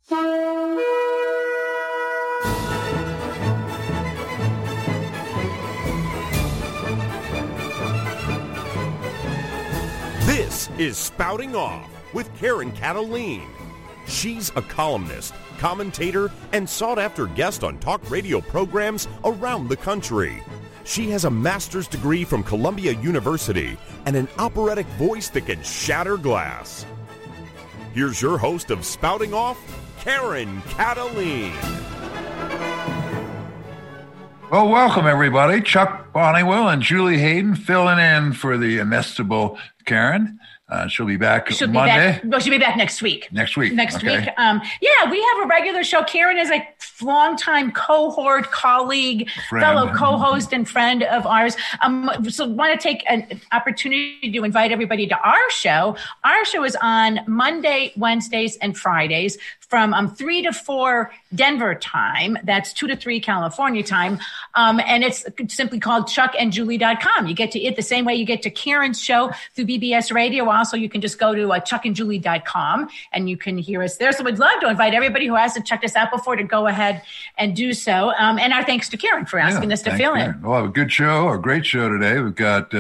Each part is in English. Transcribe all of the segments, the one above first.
This is Spouting Off with Karen Cataline. She's a columnist, commentator, and sought-after guest on talk radio programs around the country. She has a master's degree from Columbia University and an operatic voice that can shatter glass. Here's your host of Spouting Off, Karen Cataline. Well, welcome, everybody. Chuck Bonniwell and Julie Hayden filling in for the inestimable Karen. She'll be back Monday. She'll be back next week. Next week. We have a regular show. Karen is a longtime cohort, colleague, fellow co-host, and friend of ours. So want to take an opportunity to invite everybody to our show. Our show is on Monday, Wednesdays, and Fridays from 3 to 4 Denver time. That's 2 to 3 California time. And it's simply called chuckandjulie.com. You get to it the same way you get to Karen's show through BBS Radio. Also, you can just go to chuckandjulie.com and you can hear us there. So we'd love to invite everybody who hasn't checked us out before to go ahead and do so. And our thanks to Karen for asking us to fill in. Well, a good show, a great show today. We've got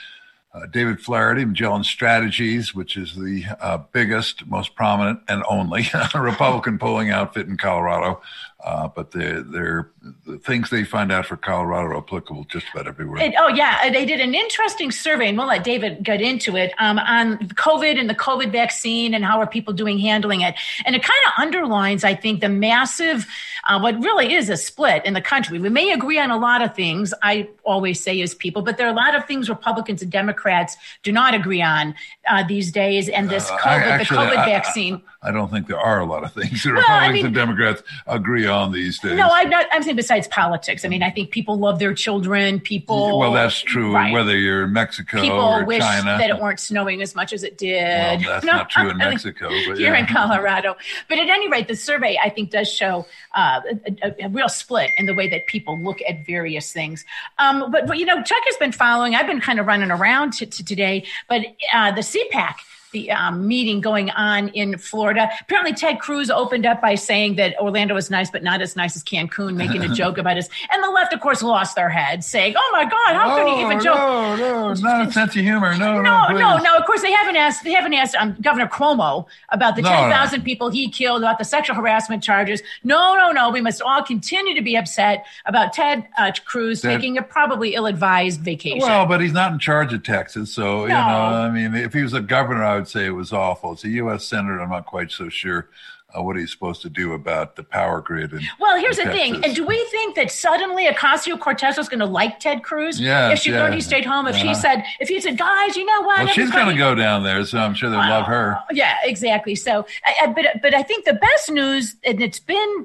David Flaherty, Magellan Strategies, which is the biggest, most prominent, and only Republican polling outfit in Colorado. But the things they find out for Colorado are applicable just about everywhere. They did an interesting survey, and we'll let David get into it, on COVID and the COVID vaccine and how are people handling it. And it kind of underlines, I think, the massive, what really is a split in the country. We may agree on a lot of things, I always say as people, but there are a lot of things Republicans and Democrats do not agree on these days. And this COVID vaccine. I don't think there are a lot of things that Republicans and Democrats agree on these days. No, I'm saying besides politics. I mean, I think people love their children. Well, that's true. Right. Whether you're in Mexico or China. People wish that it weren't snowing as much as it did. Well, that's not true in Mexico. But here in Colorado. But at any rate, the survey, I think, does show a real split in the way that people look at various things. But Chuck has been following. I've been kind of running around today. But the CPAC, the meeting going on in Florida. Apparently, Ted Cruz opened up by saying that Orlando is nice, but not as nice as Cancun, making a joke about us. And the left, of course, lost their heads, saying, "Oh my God, how could he even joke?" No, not a sense of humor. No. Of course, they haven't asked Governor Cuomo about the 10,000 people he killed, about the sexual harassment charges. No. We must all continue to be upset about Ted Cruz taking a probably ill-advised vacation. Well, but he's not in charge of Texas, so if he was a governor, I would say it was awful. As a U.S. Senator, I'm not quite so sure what he's supposed to do about the power grid. Well, here's the thing. And do we think that suddenly Ocasio-Cortez was going to like Ted Cruz? Yes, if she learned he stayed home, if he said, guys, you know what? Well, she's going to go down there, so I'm sure they'll love her. Yeah, exactly. So, but I think the best news, and it's been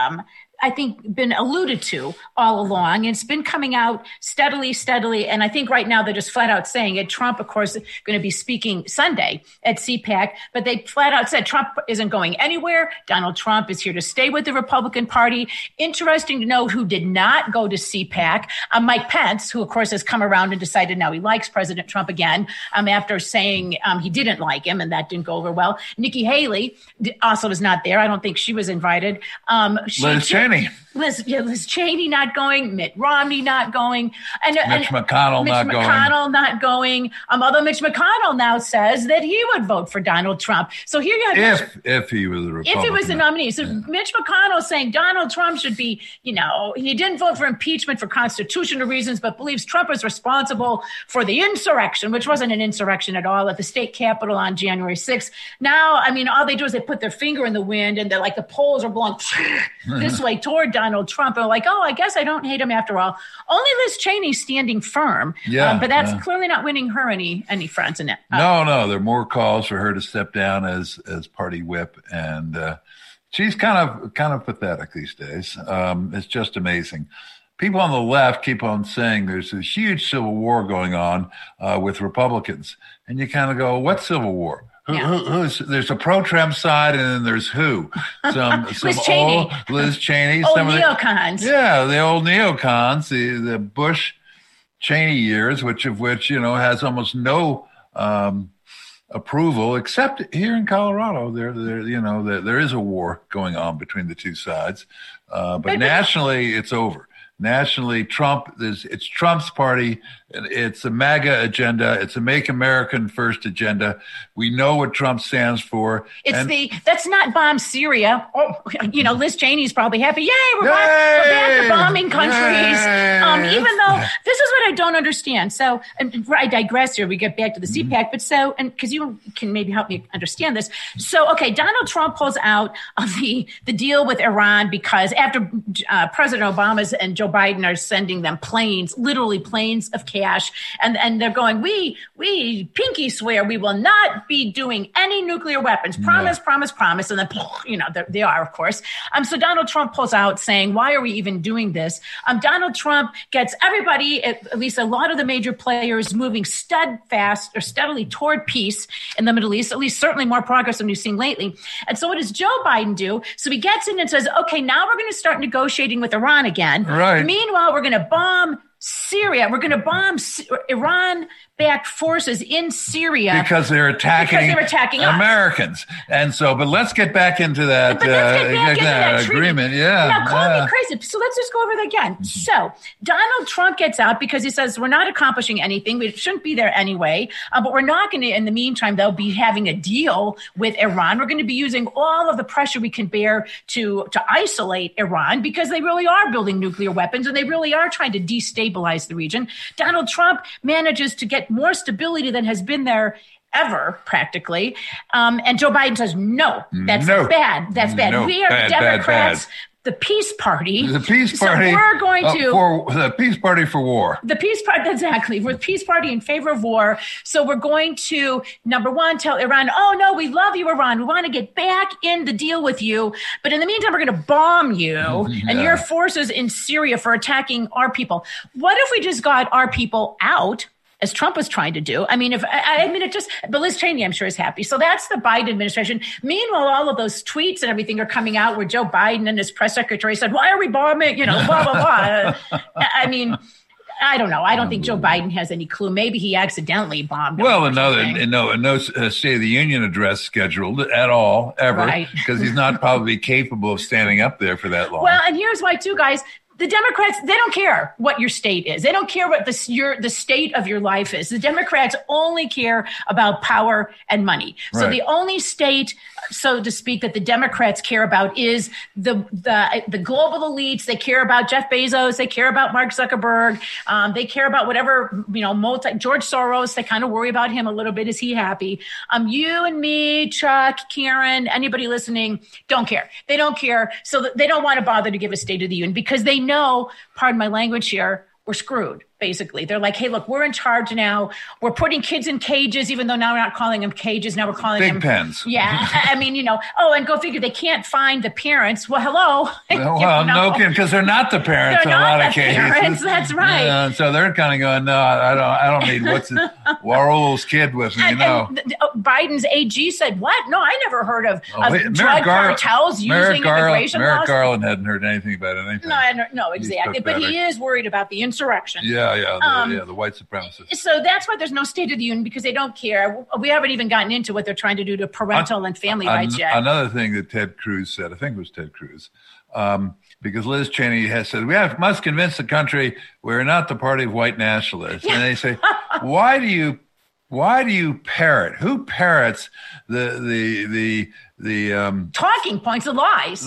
been alluded to all along. It's been coming out steadily. And I think right now they're just flat out saying it. Trump, of course, is going to be speaking Sunday at CPAC, but they flat out said Trump isn't going anywhere. Donald Trump is here to stay with the Republican Party. Interesting to know who did not go to CPAC. Mike Pence, who, of course, has come around and decided now he likes President Trump again after saying he didn't like him, and that didn't go over well. Nikki Haley also was not there. I don't think she was invited. Liz Cheney. Liz Cheney not going, Mitt Romney not going, and Mitch McConnell not going. Although Mitch McConnell now says that he would vote for Donald Trump. So here you have if he was a Republican, if he was the nominee. So Mitch McConnell saying Donald Trump should be, he didn't vote for impeachment for constitutional reasons, but believes Trump is responsible for the insurrection, which wasn't an insurrection at all, at the state capitol on January 6th. Now, all they do is they put their finger in the wind, and they're like the polls are blowing this way toward Donald Trump. And like, I guess I don't hate him after all. Only Liz Cheney standing firm. But that's clearly not winning her any friends in it. No, there are more calls for her to step down as party whip, and she's kind of pathetic these days. It's just amazing. People on the left keep on saying there's a huge civil war going on with Republicans, and you kind of go, what civil war? There's a pro-Trump side, and then there's who? Some Liz Cheney. Old neocons. The old neocons, the Bush Cheney years, which has almost no approval, except here in Colorado. There is a war going on between the two sides, but nationally, it's over. Nationally, it's Trump's party. It's a MAGA agenda. It's a Make America First agenda. We know what Trump stands for. That's not bomb Syria. Oh, Liz Cheney's probably happy. Yay, we're back to bombing countries. Even though this is what I don't understand. So, and I digress here. We get back to the CPAC, but because you can maybe help me understand this. So, okay, Donald Trump pulls out of the deal with Iran because after President Obama's and Joe Biden are sending them literally planes of cash, and they're going, we pinky swear we will not be doing any nuclear weapons. Promise, and then they are, of course. So Donald Trump pulls out saying, why are we even doing this? Donald Trump gets everybody, at least a lot of the major players, moving steadily toward peace in the Middle East. At least certainly more progress than we've seen lately. And so what does Joe Biden do? So he gets in and says, okay, now we're going to start negotiating with Iran again. Right. Meanwhile, we're going to bomb Syria. We're going to bomb Iran-backed forces in Syria because they're attacking Americans. And so, but let's get back into that, agreement. Yeah. Now, call me crazy. So let's just go over that again. So Donald Trump gets out because he says we're not accomplishing anything. We shouldn't be there anyway. But we're not going to, in the meantime, they'll be having a deal with Iran. We're going to be using all of the pressure we can bear to isolate Iran because they really are building nuclear weapons and they really are trying to destabilize the region. Donald Trump manages to get more stability than has been there ever, practically. And Joe Biden says, no, that's bad. That's bad. No, we are Democrats. Bad. The Peace Party. The Peace Party. So we're going to for the Peace Party for war. The Peace Party, exactly. We're the Peace Party in favor of war. So we're going to, number one, tell Iran, oh no, we love you, Iran. We want to get back in the deal with you. But in the meantime, we're going to bomb you and your forces in Syria for attacking our people. What if we just got our people out, as Trump was trying to do? But Liz Cheney, I'm sure, is happy. So that's the Biden administration. Meanwhile, all of those tweets and everything are coming out where Joe Biden and his press secretary said, why are we bombing? Blah, blah, blah. I don't know. I don't think Joe Biden has any clue. Maybe he accidentally bombed. Well, no State of the Union address scheduled at all, ever, because he's not probably capable of standing up there for that long. Well, and here's why, too, guys. The Democrats, they don't care what your state is. They don't care what the state of your life is. The Democrats only care about power and money. Right. So the only state, so to speak, that the Democrats care about is the global elites. They care about Jeff Bezos. They care about Mark Zuckerberg. They care about whatever, George Soros. They kind of worry about him a little bit. Is he happy? You and me, Chuck, Karen, anybody listening, don't care. They don't care. So they don't want to bother to give a State of the Union because they know, pardon my language here, we're screwed. Basically, they're like, hey, look, we're in charge now. We're putting kids in cages, even though now we're not calling them cages. Now we're calling them big pens. Yeah. And go figure, they can't find the parents. Well, hello. Well, no kidding, because they're not the parents in a lot of cases. Parents, that's right. And so they're kind of going, no, I don't need Warhol's kid with me, Biden's AG said, what? No, I never heard of drug cartels using immigration laws. Merrick Garland hadn't heard anything about anything. No, exactly. But he is worried about the insurrection. The white supremacists. So that's why there's no State of the Union, because they don't care. We haven't even gotten into what they're trying to do to parental and family rights yet. Another thing that Ted Cruz said, I think it was Ted Cruz, because Liz Cheney has said, must convince the country we're not the party of white nationalists. And they say, why do you parrot? Who parrots the talking points, the lies,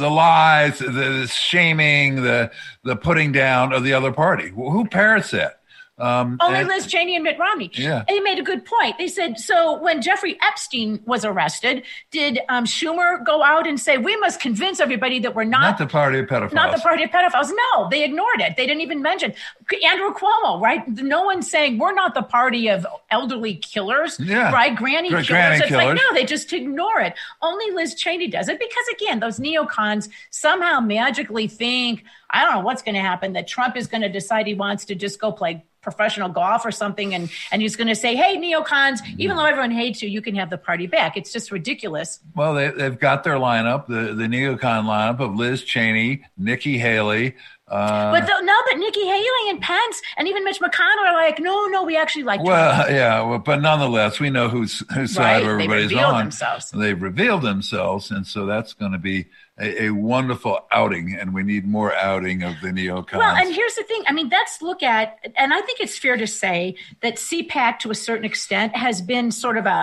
the shaming, the putting down of the other party? Who parrots that? Only Liz Cheney and Mitt Romney. Yeah. They made a good point. They said, so when Jeffrey Epstein was arrested, did Schumer go out and say, we must convince everybody that we're not the party of pedophiles? Not the party of pedophiles. No, they ignored it. They didn't even mention Andrew Cuomo, right? No one's saying we're not the party of elderly killers, right? Granny killers. It's like, no, they just ignore it. Only Liz Cheney does it because, again, those neocons somehow magically think, I don't know what's going to happen, that Trump is going to decide he wants to just go play professional golf or something, and he's going to say, hey, neocons, even though everyone hates you, you can have the party back. It's just ridiculous. Well, they've got their lineup, the neocon lineup of Liz Cheney, Nikki Haley, But Nikki Haley and Pence and even Mitch McConnell are like, no, we actually like Trump. Well, yeah, but nonetheless, we know whose side everybody's on. They've revealed themselves, and so that's going to be a wonderful outing, and we need more outing of the neocons. Well, and here's the thing. I mean, let's look at, and I think it's fair to say that CPAC, to a certain extent, has been sort of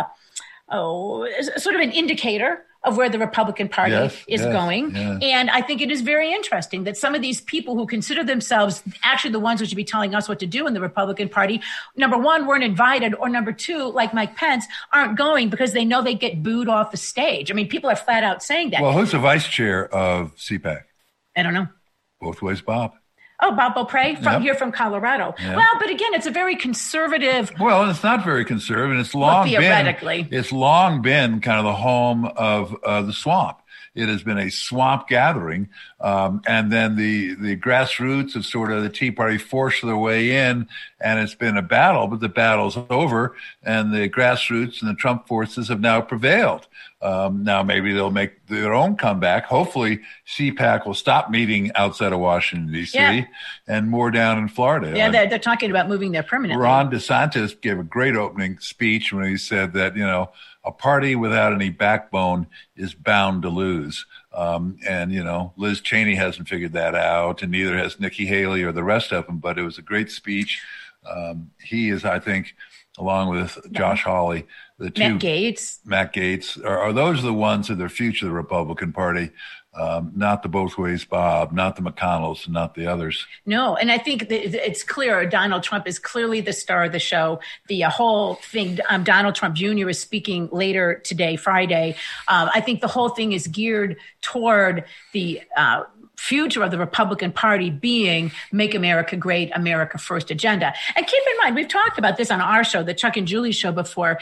an indicator of where the Republican Party is going. Yeah. And I think it is very interesting that some of these people who consider themselves actually the ones who should be telling us what to do in the Republican Party, number one, weren't invited, or number two, like Mike Pence, aren't going because they know they get booed off the stage. I mean, people are flat out saying that. Well, who's the vice chair of CPAC? I don't know. Both ways, Bob. Oh, Bob Beaupre here from Colorado. Yep. Well, but again, it's a very conservative. Well, it's not very conservative. It's long theoretically. It's long been kind of the home of the swamp. It has been a swamp gathering. And then the grassroots of sort of the Tea Party forced their way in, and it's been a battle, but the battle's over, and the grassroots and the Trump forces have now prevailed. Now maybe they'll make their own comeback. Hopefully CPAC will stop meeting outside of Washington, D.C. and more down in Florida. Yeah, they're talking about moving there permanently. Ron DeSantis gave a great opening speech when he said that, a party without any backbone is bound to lose. And Liz Cheney hasn't figured that out, and neither has Nikki Haley or the rest of them, but it was a great speech. He is, I think, along with Josh Hawley, the two Matt Gaetz are those the ones that are the future of the Republican Party, not the both ways Bob, not the McConnells, not the others. No, and I think it's clear Donald Trump is clearly the star of the show. The whole thing, Donald Trump Jr. is speaking later today, Friday. I think the whole thing is geared toward the future of the Republican Party being Make America Great, America First agenda. And keep in mind, we've talked about this on our show, the Chuck and Julie show before.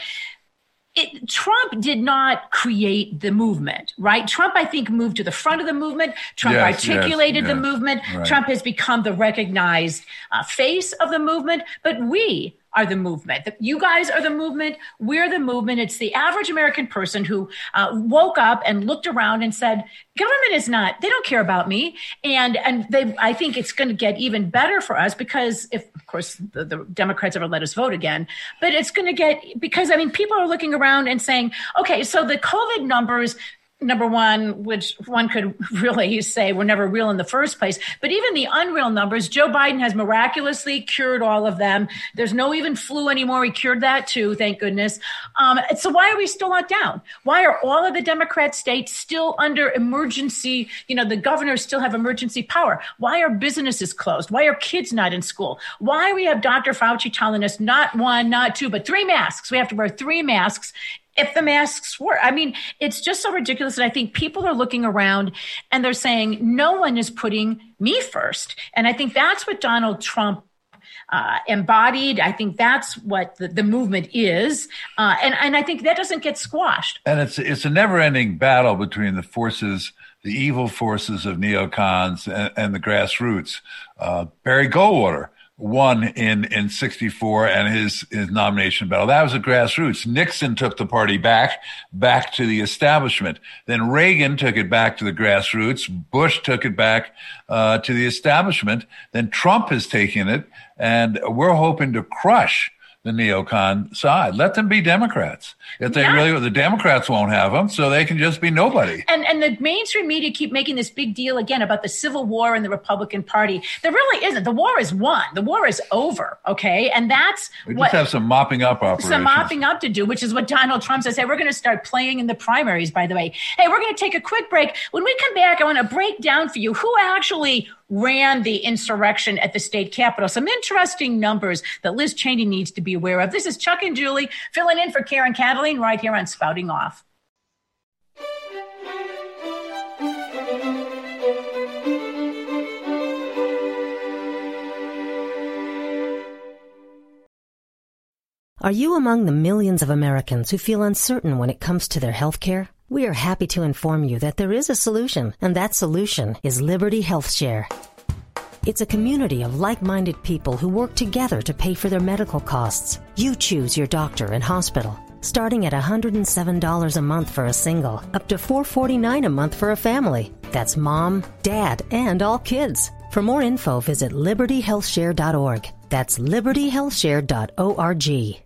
Trump did not create the movement, right? Trump, I think, moved to the front of the movement. Trump articulated the movement. Right. Trump has become the recognized face of the movement. But we are the movement. You guys are the movement. We're the movement. It's the average American person who woke up and looked around and said, government is not, they don't care about me. And I think it's going to get even better for us because if, of course, the Democrats ever let us vote again, but it's going to get, because people are looking around and saying, okay, so the COVID numbers, number one, which one could really say were never real in the first place. But even the unreal numbers, Joe Biden has miraculously cured all of them. There's no even flu anymore. He cured that too, thank goodness. So why are we still locked down? Why are all of the Democrat states still under emergency? The governors still have emergency power. Why are businesses closed? Why are kids not in school? Why we have Dr. Fauci telling us not one, not two, but 3 masks. We have to wear 3 masks. If the masks work. It's just so ridiculous. And I think people are looking around and they're saying, no one is putting me first. And I think that's what Donald Trump embodied. I think that's what the movement is. And I think that doesn't get squashed. And it's a never ending battle between the forces, the evil forces of neocons and the grassroots. Barry Goldwater won in 64 and his nomination battle. That was a grassroots. Nixon took the party back to the establishment. Then Reagan took it back to the grassroots. Bush took it back to the establishment. Then Trump has taken it, and we're hoping to crush the neocon side. Let them be Democrats. If they the Democrats won't have them, so they can just be nobody. And the mainstream media keep making this big deal again about the Civil War in the Republican Party. There really isn't. The war is won. The war is over. Okay, and that's we just have some mopping up operations. Some mopping up to do, which is what Donald Trump says. Hey, we're going to start playing in the primaries. By the way, hey, we're going to take a quick break. When we come back, I want to break down for you who actually ran the insurrection at the state capitol. Some interesting numbers that Liz Cheney needs to be aware of. This is Chuck and Julie filling in for Karen Cataline right here on Spouting Off. Are you among the millions of Americans who feel uncertain when it comes to their health care? We are happy to inform you that there is a solution, and that solution is Liberty Health Share. It's a community of like-minded people who work together to pay for their medical costs. You choose your doctor and hospital. starting at $107 a month for a single, up to $449 a month for a family. That's mom, dad, and all kids. For more info, visit libertyhealthshare.org. That's libertyhealthshare.org.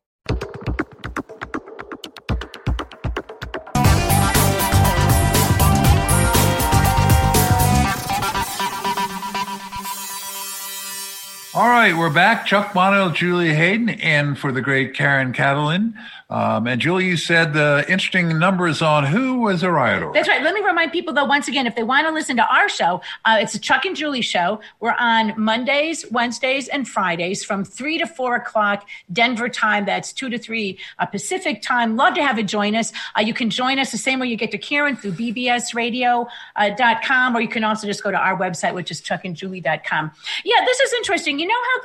All right, we're back. Chuck Mono, Julie Hayden, and for the great Karen Catalin. And Julie, you said the interesting numbers on who was a rioter. That's right. Let me remind people, though, once again, if they want to listen to our show, it's a Chuck and Julie show. We're on Mondays, Wednesdays, and Fridays from 3 to 4 o'clock Denver time. That's 2 to 3 Pacific time. Love to have you join us. You can join us the same way you get to Karen through bbsradio.com, or you can also just go to our website, which is chuckandjulie.com. Yeah, this is interesting. You know how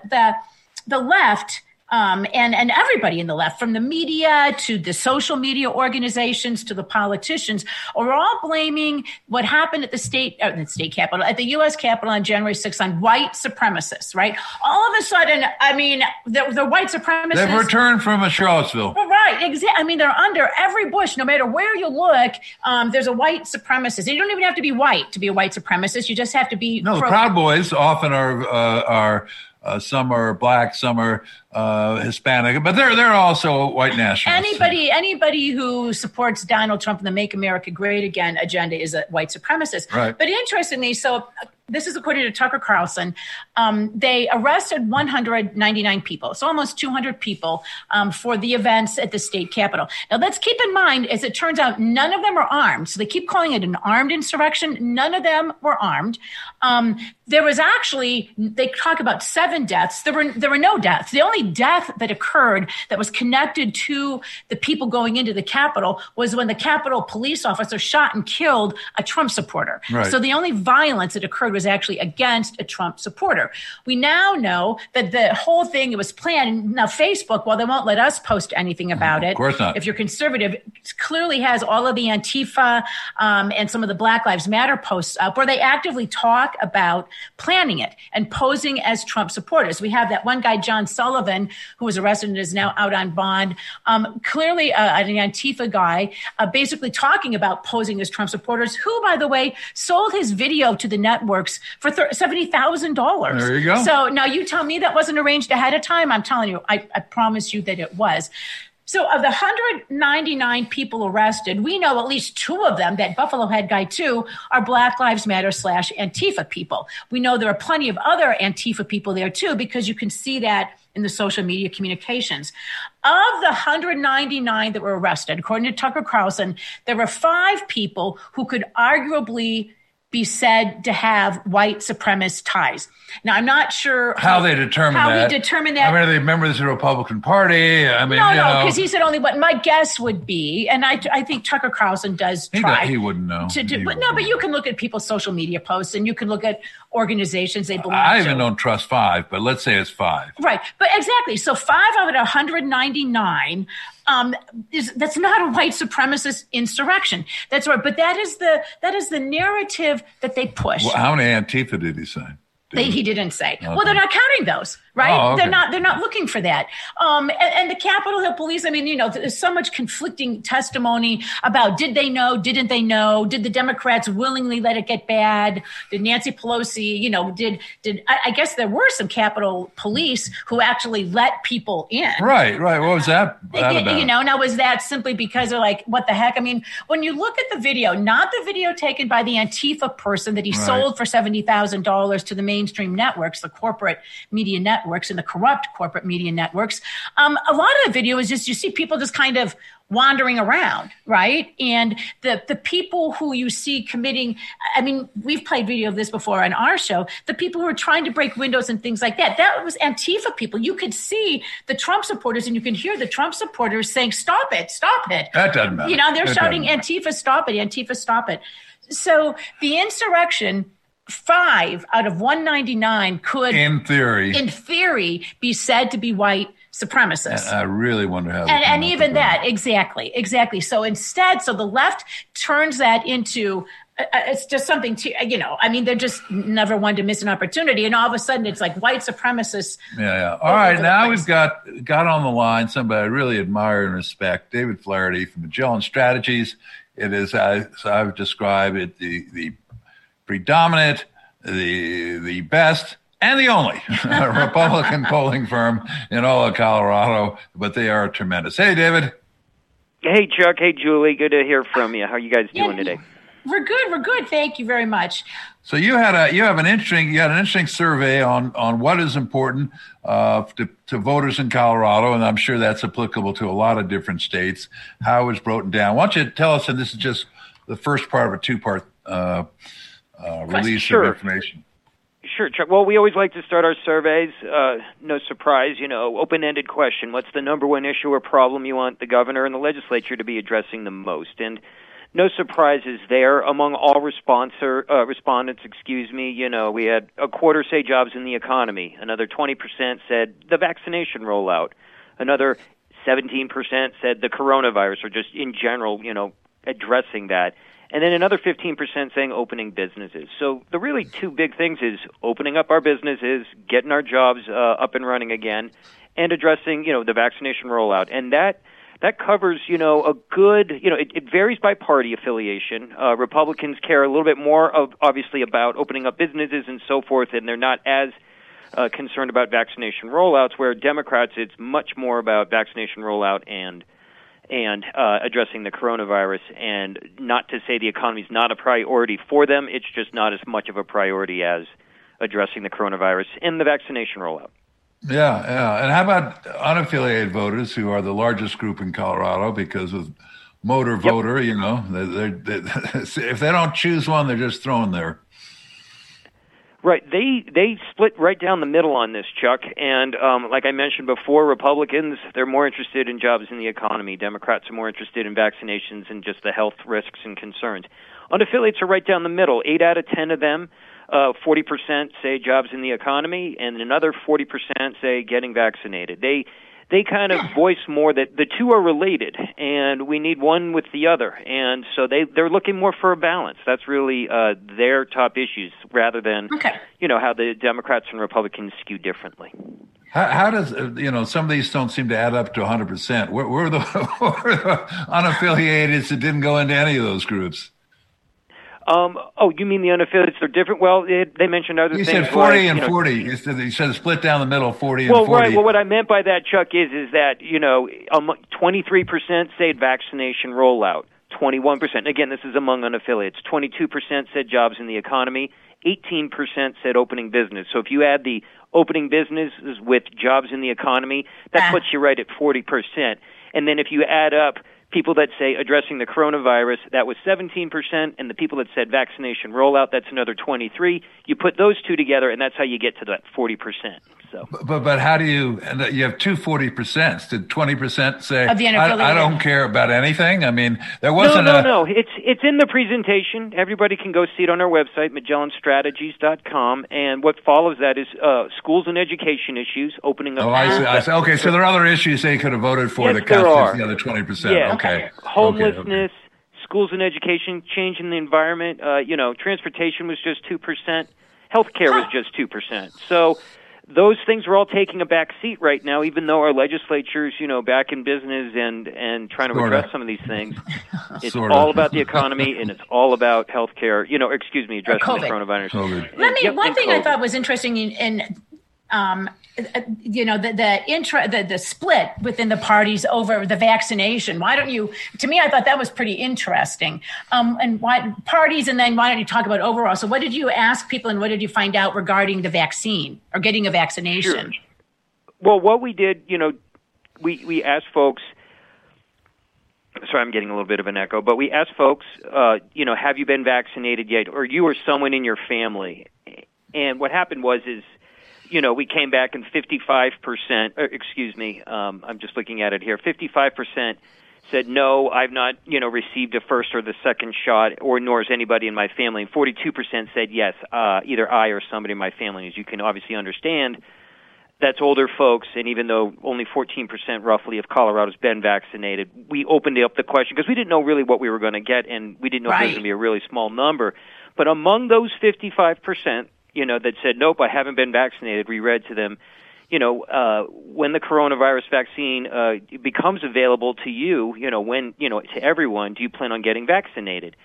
the left and everybody in the left, from the media to the social media organizations to the politicians, are all blaming what happened at the state capitol, at the U.S. Capitol on January 6th on white supremacists, right? All of a sudden, I mean, the white supremacists. They've returned from Charlottesville. Right, exactly. I mean, they're under every bush. No matter where you look, there's a white supremacist. And you don't even have to be white to be a white supremacist. You just have to be. No, the Proud Boys often are some are black, some are Hispanic, but they're also white nationalists. Anybody who supports Donald Trump and the Make America Great Again agenda is a white supremacist. Right. But interestingly, so this is according to Tucker Carlson, they arrested 199 people, so almost 200 people for the events at the state capitol. Now, let's keep in mind, as it turns out, none of them are armed. So they keep calling it an armed insurrection. None of them were armed. There was actually, they talk about 7 deaths. There were no deaths. The only death that occurred that was connected to the people going into the Capitol was when the Capitol police officer shot and killed a Trump supporter. Right. So the only violence that occurred was actually against a Trump supporter. We now know that the whole thing, it was planned. Now, Facebook, while they won't let us post anything about it, of course not. If you're conservative, clearly has all of the Antifa and some of the Black Lives Matter posts up where they actively talk about planning it and posing as Trump supporters. We have that one guy, John Sullivan, who was arrested and is now out on bond. Clearly an Antifa guy, basically talking about posing as Trump supporters, who, by the way, sold his video to the networks for $70,000. There you go. So now you tell me that wasn't arranged ahead of time. I'm telling you, I promise you that it was. So of the 199 people arrested, we know at least 2 of them, that Buffalo Head guy too, are Black Lives Matter / Antifa people. We know there are plenty of other Antifa people there too, because you can see that in the social media communications. Of the 199 that were arrested, according to Tucker Carlson, there were 5 people who could arguably be said to have white supremacist ties. Now, I'm not sure how they determine that. How we determine that. I mean, are they members of the Republican Party? I mean, no, because he said only what my guess would be, and I think Tucker Carlson does try. He wouldn't know. But you can look at people's social media posts, and you can look at organizations they belong to. I even don't trust 5, but let's say it's 5. Right, but exactly. So 5 out of 199. That's not a white supremacist insurrection. That's right. But that is the narrative that they push. Well, how many Antifa did he say? He didn't say. Okay. Well, they're not counting those, right? Oh, okay. They're not looking for that. And the Capitol Hill police, I mean, there's so much conflicting testimony about did they know, didn't they know? Did the Democrats willingly let it get bad? Did Nancy Pelosi, I guess there were some Capitol police who actually let people in. Right. What was that about? Now was that simply because they're like, what the heck? I mean, when you look at the video, not the video taken by the Antifa person that he sold for $70,000 to the mainstream networks, the corporate media networks and the corrupt corporate media networks. A lot of the video is just, you see people just kind of wandering around, right? And the people who you see committing, I mean, we've played video of this before on our show, the people who are trying to break windows and things like that, that was Antifa people. You could see the Trump supporters and you can hear the Trump supporters saying, stop it. That doesn't matter. They're shouting, Antifa, stop it, Antifa, stop it. So the insurrection, 5 out of 199 could, in theory, be said to be white supremacists. I really wonder how. And even that, exactly. So instead, the left turns that into it's just something they're just never one to miss an opportunity. And all of a sudden it's like white supremacists. Yeah. All right. Now we've got on the line somebody I really admire and respect, David Flaherty from Magellan Strategies. It is, as I've described it, the predominant, the best, and the only Republican polling firm in all of Colorado, but they are tremendous. Hey, David. Hey, Chuck. Hey, Julie. Good to hear from you. How are you guys doing today? We're good. Thank you very much. So you had an interesting survey on what is important to voters in Colorado, and I'm sure that's applicable to a lot of different states. How it was broken down. Why don't you tell us? And this is just the first part of a two-part release of information. Sure, Chuck. Well, we always like to start our surveys. No surprise, open-ended question. What's the number one issue or problem you want the governor and the legislature to be addressing the most? And no surprises there. Among all respondents, we had a quarter say jobs in the economy. Another 20% said the vaccination rollout. Another 17% said the coronavirus, or just in general, addressing that. And then another 15% saying opening businesses. So the really two big things is opening up our businesses, getting our jobs up and running again, and addressing, the vaccination rollout. And that covers, a good, it varies by party affiliation. Republicans care a little bit more obviously about opening up businesses and so forth, and they're not as concerned about vaccination rollouts, where Democrats, it's much more about vaccination rollout and addressing the coronavirus. And not to say the economy is not a priority for them, it's just not as much of a priority as addressing the coronavirus and the vaccination rollout. Yeah. And how about unaffiliated voters, who are the largest group in Colorado because of motor voter? If they don't choose one, they're just thrown there. Right. They split right down the middle on this, Chuck. And like I mentioned before, Republicans, they're more interested in jobs in the economy. Democrats are more interested in vaccinations and just the health risks and concerns. Unaffiliates are right down the middle. 8 out of 10 of them, 40% say jobs in the economy, and another 40% say getting vaccinated. They kind of voice more that the two are related, and we need one with the other. And so they're looking more for a balance. That's really their top issues, rather than, how the Democrats and Republicans skew differently. How does, some of these don't seem to add up to 100%. Where are the unaffiliated that didn't go into any of those groups? You mean the unaffiliates are different? Well, they mentioned other things. You said 40 and 40. You said split down the middle, 40 and 40. Well, right. Well, what I meant by that, Chuck, is that, 23% said vaccination rollout. 21%. Again, this is among unaffiliates. 22% said jobs in the economy. 18% said opening business. So if you add the opening businesses with jobs in the economy, that puts you right at 40%. And then if you add up people that say addressing the coronavirus, that was 17%, and the people that said vaccination rollout, that's another 23%. You put those two together, and that's how you get to that 40%. So, but how do you have two 40%? Did 20% say I don't care about anything? I mean, there wasn't No. It's in the presentation. Everybody can go see it on our website, MagellanStrategies.com, and what follows that is schools and education issues, opening up. I see. Okay, so there are other issues they could have voted for that constitute the other 20%. Yeah. Okay. Homelessness, schools and education, change in the environment. Transportation was just 2%. Healthcare was just 2%. So those things are all taking a back seat right now, even though our legislature's, back in business and trying to address some of these things. It's all about the economy, and it's all about healthcare, addressing the coronavirus. COVID. One thing I thought was interesting in the split within the parties over the vaccination. To me, I thought that was pretty interesting. And why parties, and then why don't you talk about overall? So what did you ask people, and what did you find out regarding the vaccine or getting a vaccination? Sure. Well, what we did, we asked folks, sorry, I'm getting a little bit of an echo, but we asked folks, have you been vaccinated yet, or you or someone in your family? And what happened was we came back and 55%, I'm just looking at it here, 55% said, no, I've not, received a first or the second shot, or nor has anybody in my family. And 42% said, yes, either I or somebody in my family. As you can obviously understand, that's older folks, and even though only 14% roughly of Colorado's been vaccinated, we opened up the question because we didn't know really what we were going to get, and we didn't know if it was going to be a really small number. But among those 55%, that said, nope, I haven't been vaccinated, we read to them, when the coronavirus vaccine becomes available to you, to everyone, do you plan on getting vaccinated?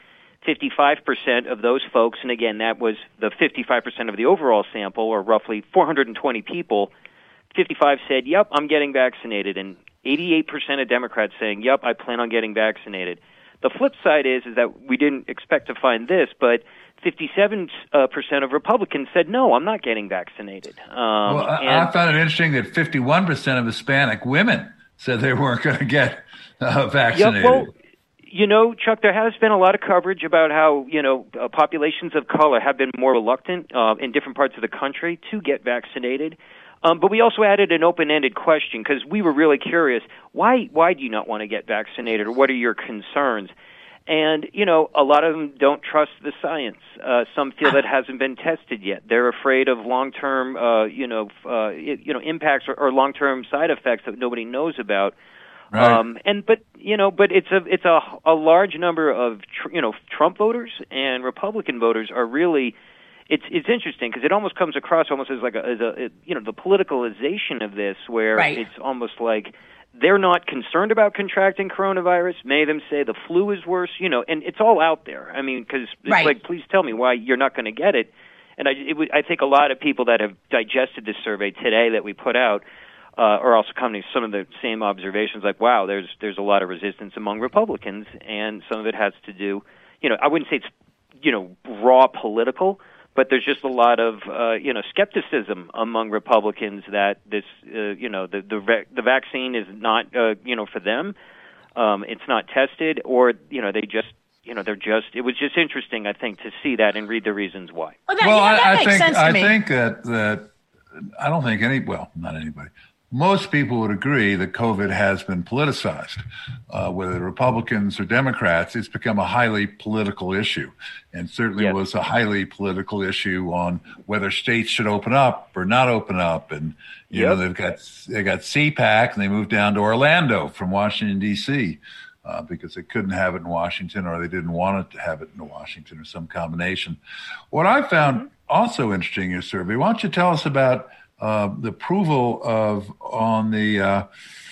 55% of those folks, and again, that was the 55% of the overall sample, or roughly 420 people, 55 said, yep, I'm getting vaccinated, and 88% of Democrats saying, yep, I plan on getting vaccinated. The flip side is that we didn't expect to find this, but 57% of Republicans said, no, I'm not getting vaccinated. I found it interesting that 51% of Hispanic women said they weren't going to get vaccinated. Yep, well, Chuck, there has been a lot of coverage about how, populations of color have been more reluctant in different parts of the country to get vaccinated. But we also added an open-ended question because we were really curious. Why do you not want to get vaccinated, or what are your concerns? And, a lot of them don't trust the science. Some feel that it hasn't been tested yet. They're afraid of long-term, impacts or long-term side effects that nobody knows about. Right. But it's a large number of Trump voters and Republican voters are really. It's interesting because it almost comes across almost as like the politicalization of this, where It's almost like they're not concerned about contracting coronavirus. Many of them say the flu is worse, and it's all out there. I mean, because it's like, please tell me why you're not going to get it. And I think a lot of people that have digested this survey today that we put out are also coming to some of the same observations, like, wow, there's a lot of resistance among Republicans, and some of it has to do, I wouldn't say it's, raw political, but there's just a lot of, skepticism among Republicans that this, the vaccine is not, for them. It's not tested, or, they just, it was just interesting, I think, to see that and read the reasons why. I think that I don't think not anybody. Most people would agree that COVID has been politicized. Whether Republicans or Democrats, it's become a highly political issue, and certainly was a highly political issue on whether states should open up or not open up. And they got CPAC, and they moved down to Orlando from Washington D.C. Because they couldn't have it in Washington, or they didn't want it to have it in Washington, or some combination. What I found also interesting in your survey, why don't you tell us about the approval on the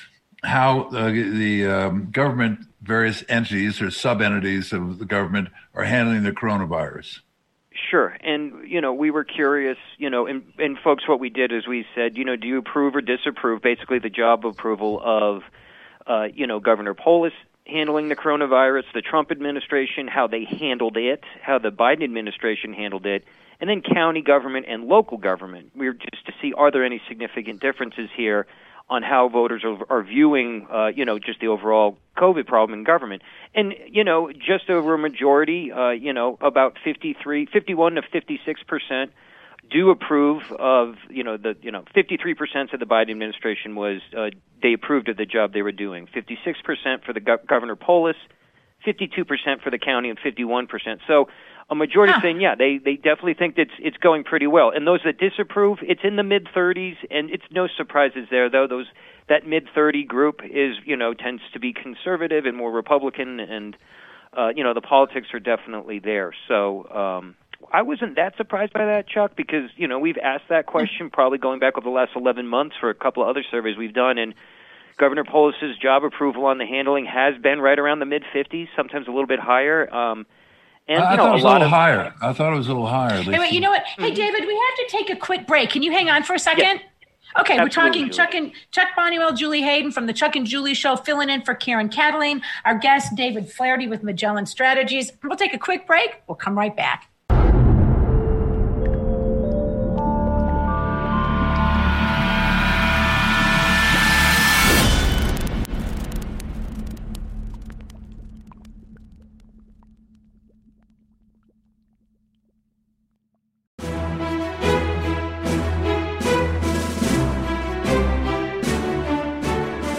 how the government, various entities or sub-entities of the government are handling the coronavirus? Sure. And, we were curious, and folks, what we did is we said, do you approve or disapprove basically the job approval of, Governor Polis handling the coronavirus, the Trump administration, how they handled it, how the Biden administration handled it, and then county government and local government. We were just to see, are there any significant differences here on how voters are viewing, just the overall COVID problem in government. And, just over a majority, about 51 to 56% do approve of, 53% of the Biden administration was, they approved of the job they were doing. 56% for the Governor Polis, 52% for the county, and 51%. So a majority saying, they definitely think that it's going pretty well. And those that disapprove, it's in the mid-30s, and it's no surprises there, though. That mid-30 group is, tends to be conservative and more Republican, and, the politics are definitely there. So I wasn't that surprised by that, Chuck, because, we've asked that question probably going back over the last 11 months for a couple of other surveys we've done, and Governor Polis's job approval on the handling has been right around the mid-50s, sometimes a little bit higher. And, I thought it was a little higher. I thought it was a little higher. Hey, you know what? Hey, David, we have to take a quick break. Can you hang on for a second? Yes. Okay, Absolutely, we're talking Chuck Bonniwell, Julie Hayden from the Chuck and Julie Show, filling in for Karen Cataline. Our guest, David Flaherty with Magellan Strategies. We'll take a quick break. We'll come right back.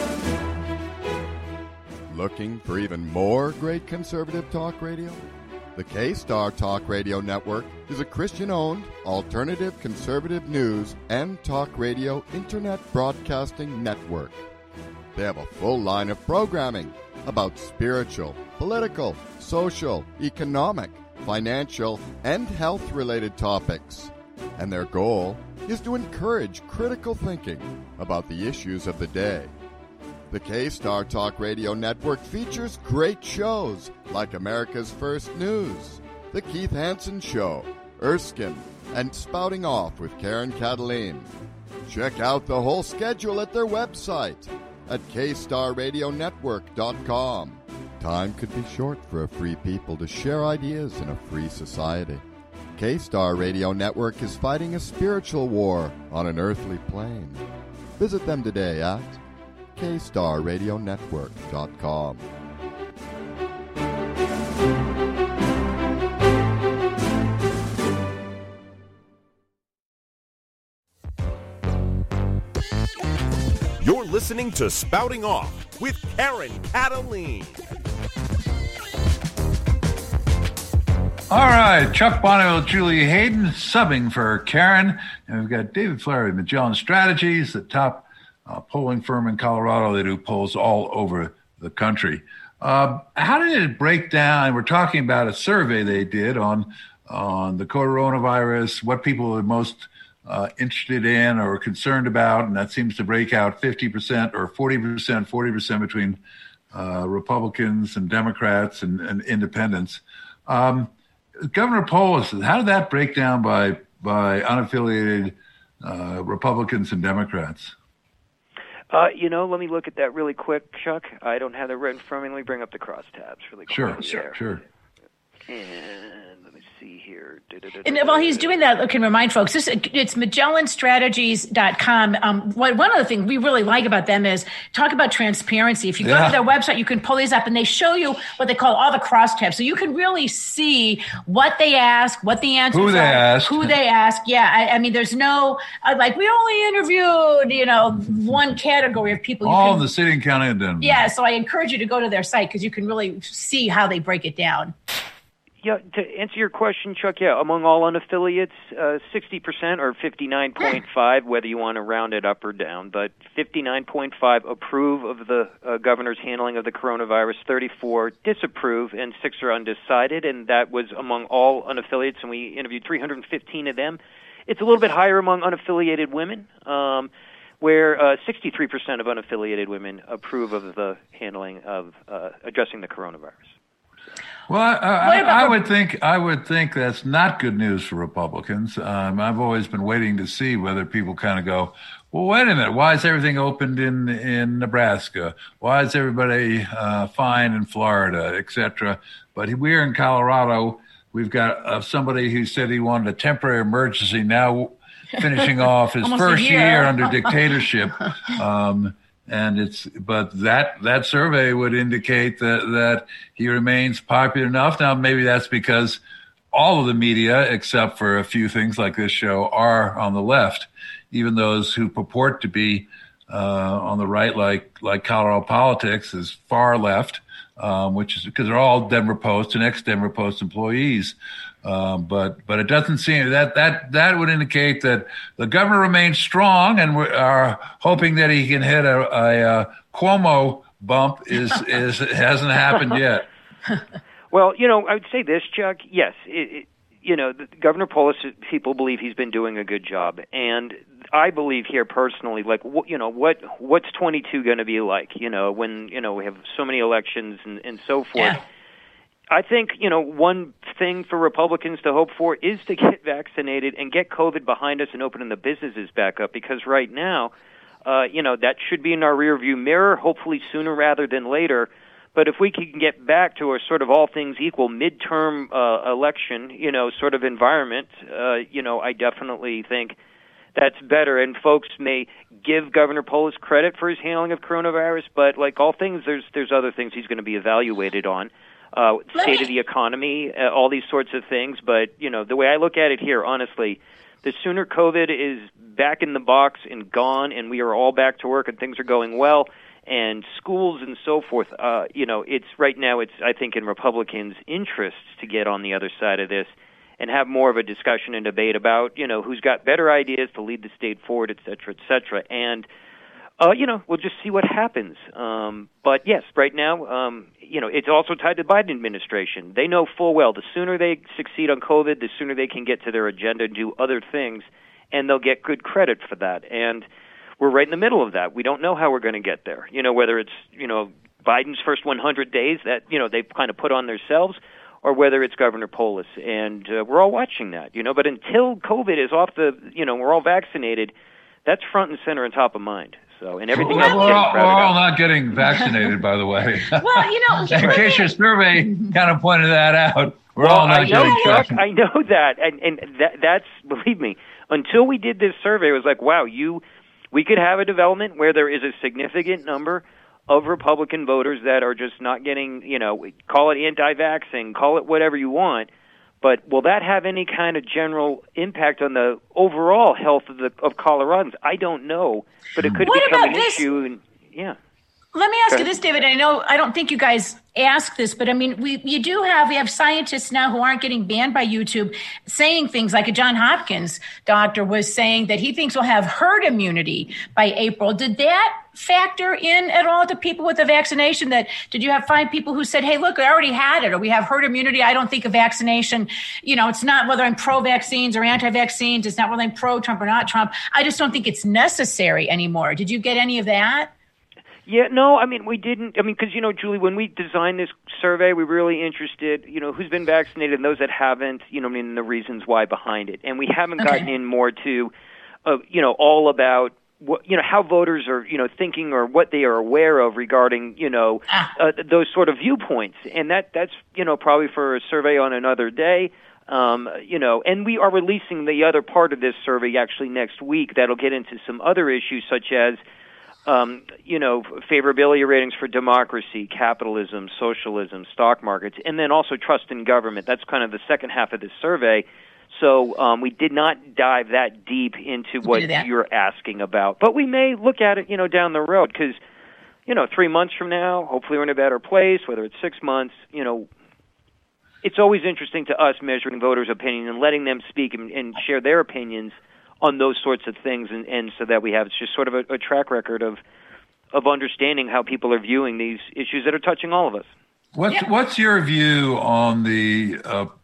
Looking for even more great conservative talk radio? The K-Star Talk Radio Network is a Christian-owned, alternative conservative news and talk radio internet broadcasting network. They have a full line of programming about spiritual, political, social, economic, financial, and health-related topics. And their goal is to encourage critical thinking about the issues of the day. The K-Star Talk Radio Network features great shows like America's First News, The Keith Hansen Show, Erskine, and Spouting Off with Karen Cataline. Check out the whole schedule at their website at kstarradionetwork.com. Time could be short for a free people to share ideas in a free society. K-Star Radio Network is fighting a spiritual war on an earthly plane. Visit them today at kstarradionetwork.com. You're listening to Spouting Off with Karen Cataline. All right, Chuck Bonneville, Julia Hayden subbing for Karen. And we've got David Fleury, Magellan Strategies, the top polling firm in Colorado. They do polls all over the country. How did it break down? We're talking about a survey they did on the coronavirus, what people are most interested in or concerned about, and that seems to break out 50% or 40% between Republicans and Democrats and independents. Governor Polis, how did that break down by unaffiliated Republicans and Democrats? Let me look at that really quick, Chuck. I don't have that right in front of me. Let me bring up the crosstabs really quick. Sure. And let me see here. And while he's doing that, I can remind folks, it's MagellanStrategies.com. One of the things we really like about them is talk about transparency. If you go to their website, you can pull these up, and they show you what they call all the crosstabs. So you can really see what they ask, what the answers are, who they ask. Yeah, I mean, there's no, we only interviewed, one category of people. All in the city and county of Denver. Yeah, so I encourage you to go to their site because you can really see how they break it down. Yeah, to answer your question, Chuck, among all unaffiliates, 60% or 59.5, whether you want to round it up or down, but 59.5 approve of the governor's handling of the coronavirus, 34 disapprove, and 6 are undecided, and that was among all unaffiliates, and we interviewed 315 of them. It's a little bit higher among unaffiliated women, where 63% of unaffiliated women approve of the handling of addressing the coronavirus. Well, I would think that's not good news for Republicans. I've always been waiting to see whether people kind of go, well, wait a minute, why is everything opened in Nebraska? Why is everybody fine in Florida, et cetera? But we're in Colorado. We've got somebody who said he wanted a temporary emergency now finishing off his first year under dictatorship. But that survey would indicate that he remains popular enough. Now, maybe that's because all of the media, except for a few things like this show, are on the left. Even those who purport to be on the right, like Colorado Politics, is far left, which is because they're all Denver Post and ex-Denver Post employees. But it doesn't seem that would indicate that the governor remains strong, and we are hoping that he can hit a Cuomo bump. Hasn't happened yet. Well, I would say this, Chuck. Yes, Governor Polis, people believe he's been doing a good job, and I believe here personally, what's 22 going to be like? When we have so many elections and so forth. Yeah. I think, one thing for Republicans to hope for is to get vaccinated and get COVID behind us and opening the businesses back up, because right now, that should be in our rearview mirror, hopefully sooner rather than later. But if we can get back to a sort of all things equal midterm election, sort of environment, I definitely think that's better. And folks may give Governor Polis credit for his handling of coronavirus, but like all things, there's other things he's going to be evaluated on. State of the economy, all these sorts of things. But, the way I look at it here, honestly, the sooner COVID is back in the box and gone and we are all back to work and things are going well, and schools and so forth. It's right now. It's I think in Republicans' interests to get on the other side of this and have more of a discussion and debate about who's got better ideas to lead the state forward, et cetera, et cetera. And we'll just see what happens. But yes, right now, it's also tied to the Biden administration. They know full well the sooner they succeed on COVID, the sooner they can get to their agenda and do other things, and they'll get good credit for that. And we're right in the middle of that. We don't know how we're going to get there. Whether it's, Biden's first 100 days that, they've kind of put on themselves, or whether it's Governor Polis. And we're all watching that, But until COVID is off we're all vaccinated, that's front and center and top of mind. So, and everything else we're all not getting vaccinated, by the way. Well, in case your survey kind of pointed that out, we're all not getting vaccinated. I know that, and that's, believe me, until we did this survey, it was like, wow, we could have a development where there is a significant number of Republican voters that are just not getting, call it anti-vaxxing, call it whatever you want. But will that have any kind of general impact on the overall health of Coloradans? I don't know, but it could become an issue. And, yeah. Let me ask you this, David. I don't think you guys ask this, but I mean, we have scientists now who aren't getting banned by YouTube saying things like a John Hopkins doctor was saying that he thinks we'll have herd immunity by April. Did that factor in at all to people with the vaccination? Did you find people who said, hey, look, I already had it, or we have herd immunity. I don't think a vaccination, it's not whether I'm pro-vaccines or anti-vaccines. It's not whether I'm pro-Trump or not Trump. I just don't think it's necessary anymore. Did you get any of that? Yeah, no, I mean, we didn't. I mean, because, Julie, when we designed this survey, we were really interested, who's been vaccinated and those that haven't, and the reasons why behind it. And we haven't gotten in more to, all about, what, how voters are, thinking or what they are aware of regarding, those sort of viewpoints. And that's, probably for a survey on another day. And we are releasing the other part of this survey actually next week that'll get into some other issues such as, favorability ratings for democracy, capitalism, socialism, stock markets, and then also trust in government. That's kind of the second half of this survey. So we did not dive that deep into what you're asking about. But we may look at it, down the road because, 3 months from now, hopefully we're in a better place, whether it's 6 months, it's always interesting to us measuring voters' opinion and letting them speak and share their opinions on those sorts of things, and so that we have just sort of a track record of understanding how people are viewing these issues that are touching all of us. What's your view on the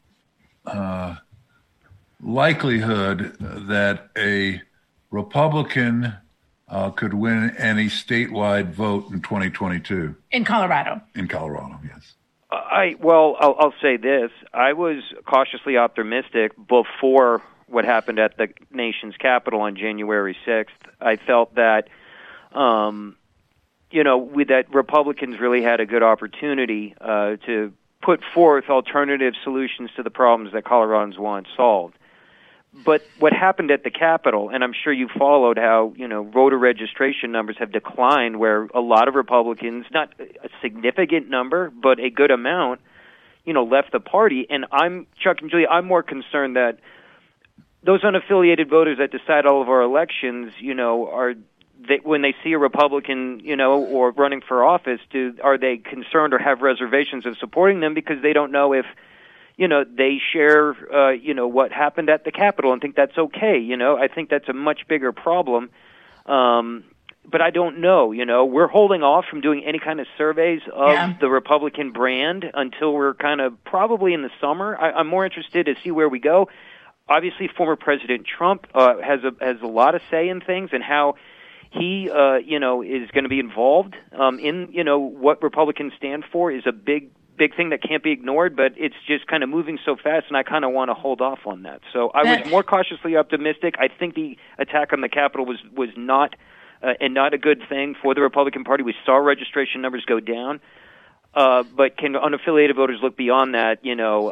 likelihood that a Republican could win any statewide vote in 2022? In Colorado. In Colorado, yes. I'll say this. I was cautiously optimistic before what happened at the nation's capital on January 6th. I felt that, that Republicans really had a good opportunity to put forth alternative solutions to the problems that Coloradans want solved. But what happened at the Capitol, and I'm sure you followed how, voter registration numbers have declined, where a lot of Republicans, not a significant number, but a good amount, left the party. And Chuck and Julia, I'm more concerned that those unaffiliated voters that decide all of our elections, when they see a Republican, or running for office, are they concerned or have reservations of supporting them because they don't know if, they share, what happened at the Capitol and think that's okay. I think that's a much bigger problem. But I don't know. We're holding off from doing any kind of surveys of the Republican brand until we're kind of probably in the summer. I'm more interested to see where we go. Obviously, former President Trump has a lot of say in things and how he, is going to be involved in, what Republicans stand for is a big thing that can't be ignored. But it's just kind of moving so fast, and I kind of want to hold off on that. So I was more cautiously optimistic. I think the attack on the Capitol was not and not a good thing for the Republican Party. We saw registration numbers go down. But can unaffiliated voters look beyond that,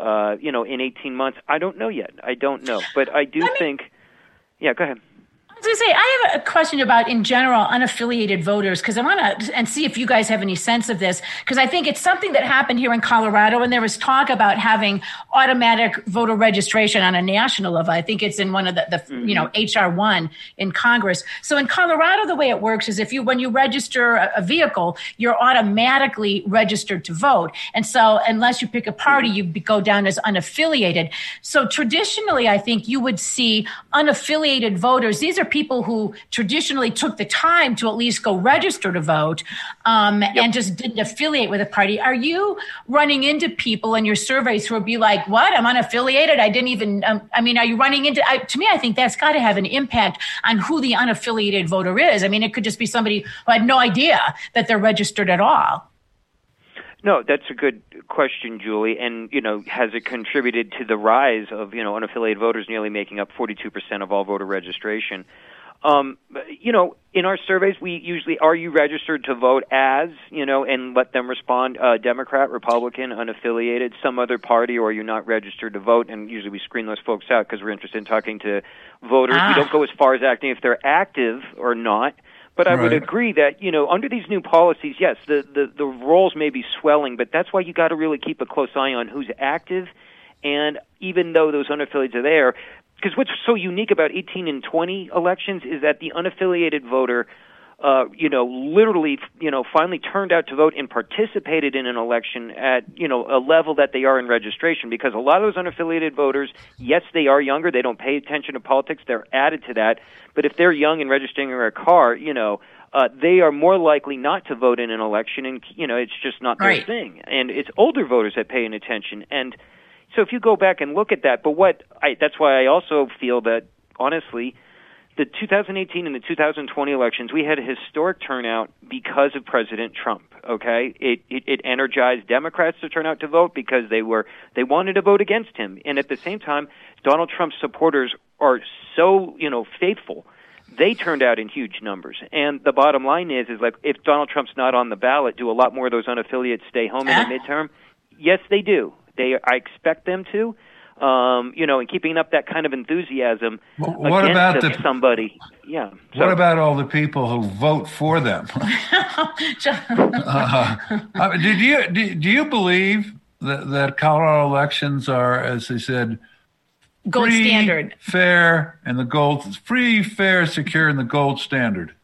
in 18 months? I don't know yet. I don't know. But I do think, go ahead. I was going to say, I have a question about, in general, unaffiliated voters, because I want to and see if you guys have any sense of this, because I think it's something that happened here in Colorado, and there was talk about having automatic voter registration on a national level. I think it's in one of the HR 1 in Congress. So in Colorado, the way it works is when you register a vehicle, you're automatically registered to vote. And so unless you pick a party, you go down as unaffiliated. So traditionally, I think you would see unaffiliated voters. These are people who traditionally took the time to at least go register to vote and just didn't affiliate with a party. Are you running into people in your surveys who would be like, what? I'm unaffiliated? I didn't even, are you running into, to me, I think that's got to have an impact on who the unaffiliated voter is. I mean, it could just be somebody who had no idea that they're registered at all. No, that's a good question, Julie. And, has it contributed to the rise of, unaffiliated voters nearly making up 42% of all voter registration? In our surveys, we usually, are you registered to vote as, and let them respond, Democrat, Republican, unaffiliated, some other party, or you're not registered to vote. And usually we screen those folks out because we're interested in talking to voters. We don't go as far as acting if they're active or not. But I would agree that, under ththese new policies, yes, the rolls may be swelling, but that's why you got to really keep a close eye on who's active. And even though those unaffiliated are there, because what's so unique about 18 and 20 elections is that the unaffiliated voter, literally, finally turned out to vote and participated in an election at, a level that they are in registration. Because a lot of those unaffiliated voters, yes, they are younger. They don't pay attention to politics. They're added to that. But if they're young and registering in a car, they are more likely not to vote in an election. And, it's just not their thing. And it's older voters that pay attention. And so if you go back and look at that, but that's why I also feel that, honestly, the 2018 and the 2020 elections, we had a historic turnout because of President Trump, okay? It energized Democrats to turn out to vote because they wanted to vote against him. And at the same time, Donald Trump's supporters are so, faithful. They turned out in huge numbers. And the bottom line is like, if Donald Trump's not on the ballot, do a lot more of those unaffiliates stay home in the midterm? Yes, they do. I expect them to. And keeping up that kind of enthusiasm against somebody. Yeah. So. What about all the people who vote for them? Do you believe that Colorado elections are, as they said, gold free, standard, fair, and free, fair, secure, and the gold standard?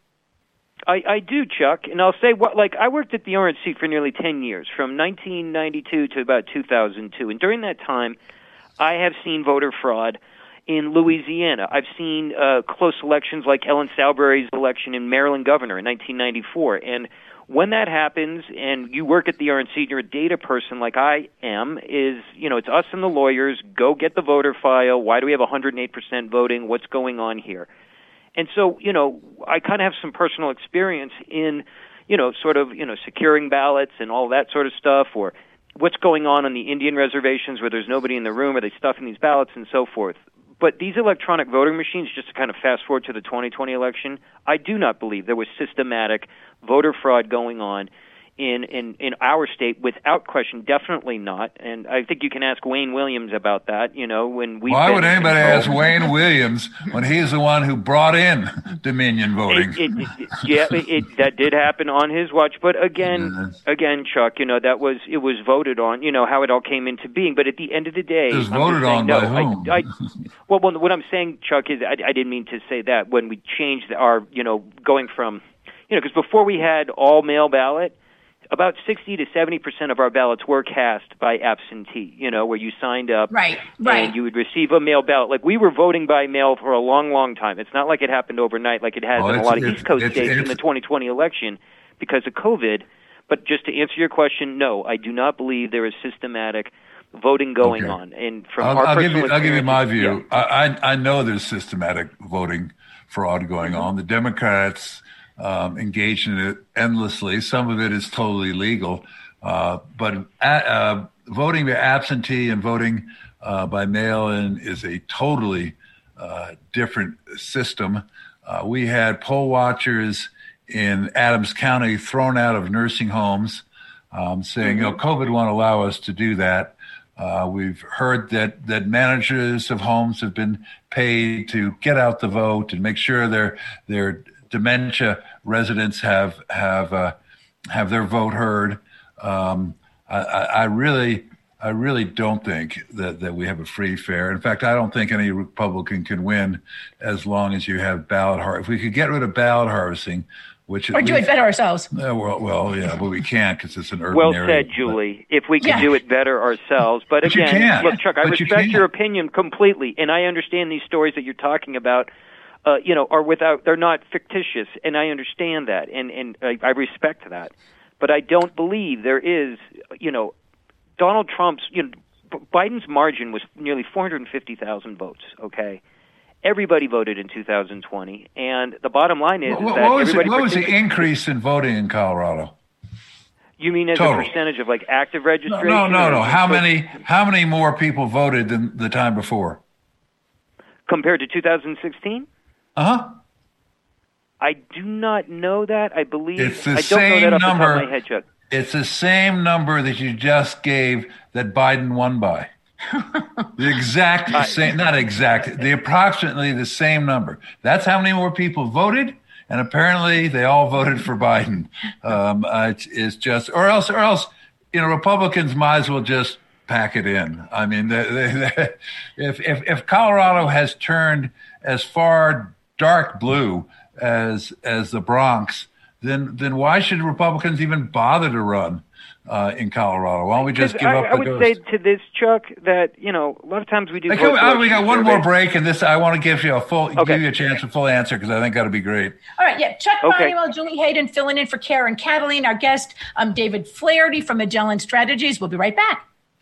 I do, Chuck, and I'll say I worked at the RNC for nearly 10 years, from 1992 to about 2002, and during that time, I have seen voter fraud in Louisiana. I've seen close elections like Ellen Salberry's election in Maryland governor in 1994. And when that happens and you work at the RNC and you're a data person like I am, it's us and the lawyers, go get the voter file. Why do we have 108% voting? What's going on here? And so, I kind of have some personal experience in, securing ballots and all that sort of stuff, or what's going on the Indian reservations where there's nobody in the room, are they stuffing these ballots and so forth. But these electronic voting machines, just to kind of fast forward to the 2020 election, I do not believe there was systematic voter fraud going on in our state, without question, definitely not. And I think you can ask Wayne Williams about that. When we why would anybody ask Wayne Williams when he's the one who brought in Dominion voting? That did happen on his watch. But again, Chuck, it was voted on. How it all came into being. But at the end of the day, it was voted on by whom? Well, what I'm saying, Chuck, is I didn't mean to say that when we changed our, going from, because before we had all mail ballot. About 60 to 70% of our ballots were cast by absentee, where you signed up and you would receive a mail ballot. Like, we were voting by mail for a long, long time. It's not like it happened overnight like it has in a lot of East Coast states in the 2020 election because of COVID. But just to answer your question, no, I do not believe there is systematic voting going on. And from I'll give you my view. Yeah. I know there's systematic voting fraud going on. The Democrats engaged in it endlessly. Some of it is totally legal, but voting by absentee and voting by mail-in is a totally different system. We had poll watchers in Adams County thrown out of nursing homes, saying, COVID won't allow us to do that. We've heard that managers of homes have been paid to get out the vote and make sure their dementia residents have their vote heard. I really don't think that we have a free, fair. In fact, I don't think any Republican can win as long as you have ballot harvesting. If we could get rid of ballot harvesting, or do it better ourselves. Well, yeah, but we can't because it's an urban area. Well said, Julie. If we could do it better ourselves. But again, look, Chuck, I respect your opinion completely, and I understand these stories that you're talking about, they're not fictitious, and I understand that, and I respect that. But I don't believe there is, Donald Trump's, Biden's margin was nearly 450,000 votes, okay? Everybody voted in 2020, and the bottom line is what was the increase in voting in Colorado? You mean as Total. A percentage of active registration? No. How many more people voted than the time before? Compared to 2016? Uh-huh. I do not know that. I believe it's the I don't same know that off number. The top of my head, Chuck. It's the same number that you just gave that Biden won by. The exact same, not exact, the approximately the same number. That's how many more people voted, and apparently they all voted for Biden. It's just, or else, Republicans might as well just pack it in. I mean, if Colorado has turned as far dark blue as the Bronx, then why should Republicans even bother to run in Colorado? Why don't we just give up the ghost? I would say to this, Chuck, that a lot of times we do. We got one more break, and this I want to give you give you a chance for a full answer because I think that'll be great. All right, yeah. Chuck Manuel, Julie Hayden filling in for Karen Cataline. Our guest, David Flaherty from Magellan Strategies. We'll be right back.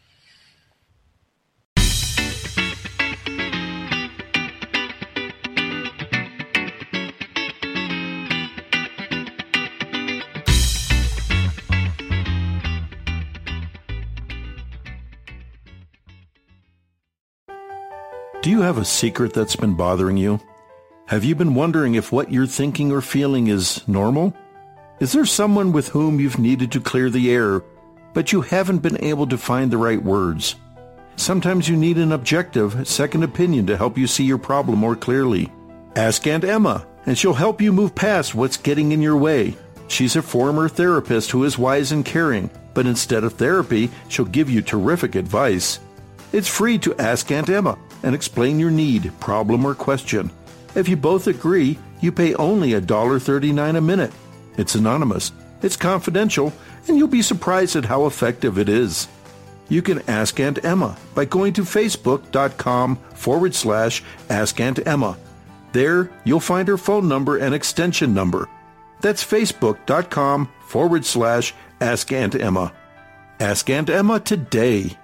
Do you have a secret that's been bothering you? Have you been wondering if what you're thinking or feeling is normal? Is there someone with whom you've needed to clear the air, but you haven't been able to find the right words? Sometimes you need an objective, second opinion to help you see your problem more clearly. Ask Aunt Emma, and she'll help you move past what's getting in your way. She's a former therapist who is wise and caring, but instead of therapy, she'll give you terrific advice. It's free to ask Aunt Emma and explain your need, problem, or question. If you both agree, you pay only $1.39 a minute. It's anonymous, it's confidential, and you'll be surprised at how effective it is. You can ask Aunt Emma by going to facebook.com/Ask Aunt Emma. There, you'll find her phone number and extension number. That's facebook.com/Ask Aunt Emma. Ask Aunt Emma today.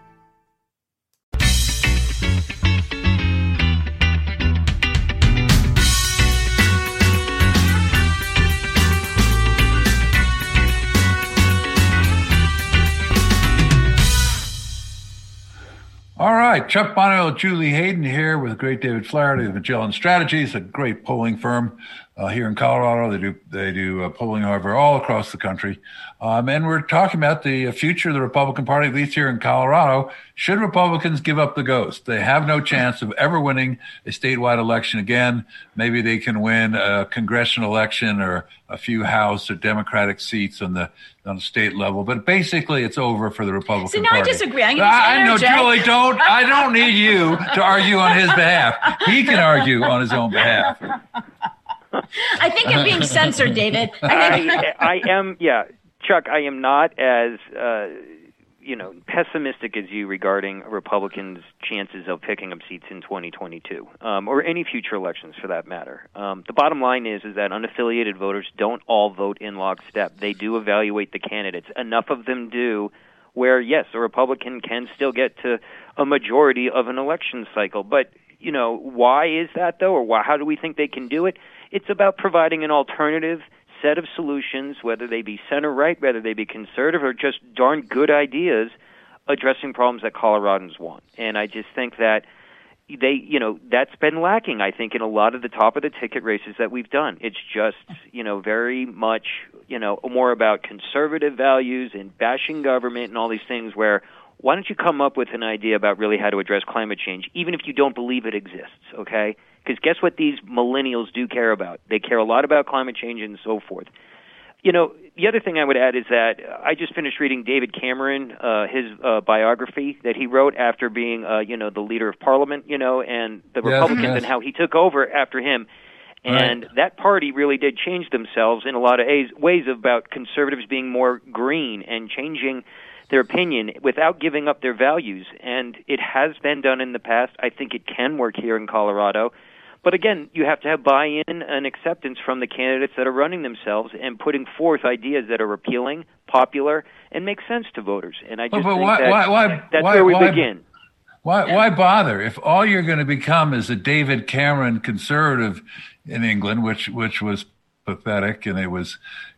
All right, Chuck Manuel, Julie Hayden here with great David Flaherty of Magellan Strategies, a great polling firm here in Colorado. They do polling, however, all across the country. And we're talking about the future of the Republican Party, at least here in Colorado. Should Republicans give up the ghost? They have no chance of ever winning a statewide election again. Maybe they can win a congressional election or a few House or Democratic seats on the state level, but basically it's over for the Republican Party. I disagree. I know, Julie, I don't need you to argue on his behalf. He can argue on his own behalf. I think I'm being censored, David. I am, Chuck, I am not as, pessimistic as you regarding Republicans' chances of picking up seats in 2022, or any future elections for that matter. The bottom line is that unaffiliated voters don't all vote in lockstep. They do evaluate the candidates. Enough of them do where, yes, a Republican can still get to a majority of an election cycle. But, why is that, though, or how do we think they can do it? It's about providing an alternative set of solutions, whether they be center-right, whether they be conservative, or just darn good ideas addressing problems that Coloradans want. And I just think that that's been lacking, I think, in a lot of the top-of-the-ticket races that we've done. It's just, very much, more about conservative values and bashing government and all these things where why don't you come up with an idea about really how to address climate change, even if you don't believe it exists, okay? Because guess what these millennials do care about? They care a lot about climate change and so forth. You know, the other thing I would add is that I just finished reading David Cameron, his biography that he wrote after being, the leader of Parliament, and the Republicans and how he took over after him. And that party really did change themselves in a lot of ways about conservatives being more green and changing their opinion without giving up their values. And it has been done in the past. I think it can work here in Colorado. But again, you have to have buy-in and acceptance from the candidates that are running themselves and putting forth ideas that are appealing, popular, and make sense to voters. And I just think that's where we begin. Why bother if all you're going to become is a David Cameron conservative in England, which was pathetic, and it was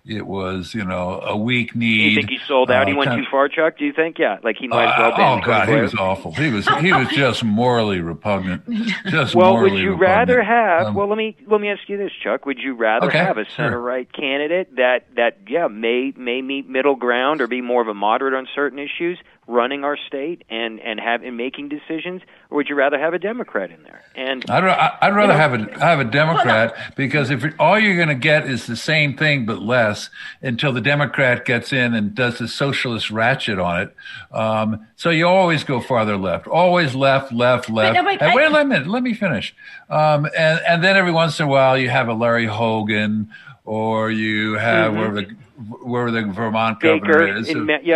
a weak need. You think he sold out? He went too far, Chuck? Do you think? Yeah, like he might as well be. Oh God, he was awful. He was just morally repugnant. Would you rather have? Let me ask you this, Chuck. Would you rather have a center-right candidate that may meet middle ground or be more of a moderate on certain issues, running our state and making decisions, or would you rather have a Democrat in there? And I'd rather have a Democrat because if all you're going to get is the same thing but less until the Democrat gets in and does the socialist ratchet on it. So you always go farther left, always left. Wait a minute, let me finish. And then every once in a while you have a Larry Hogan, or you have wherever the Vermont governor is.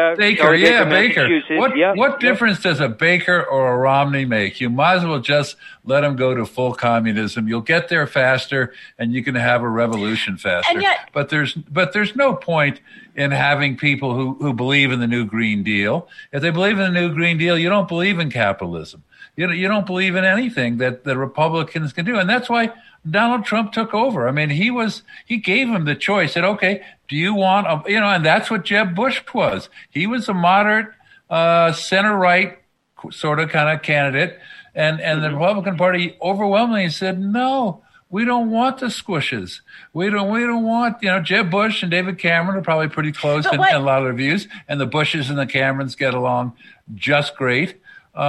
Baker. What difference does a Baker or a Romney make? You might as well just let them go to full communism. You'll get there faster, and you can have a revolution faster. But there's no point in having people who believe in the new Green Deal. If they believe in the new Green Deal, you don't believe in capitalism. You don't believe in anything that the Republicans can do, and that's why Donald Trump took over. I mean, he gave him the choice. Said, okay, do you want and that's what Jeb Bush was. He was a moderate, center-right sort of kind of candidate, and the Republican Party overwhelmingly said, no, we don't want the squishes. We don't want, Jeb Bush and David Cameron are probably pretty close in a lot of their views, and the Bushes and the Camerons get along just great.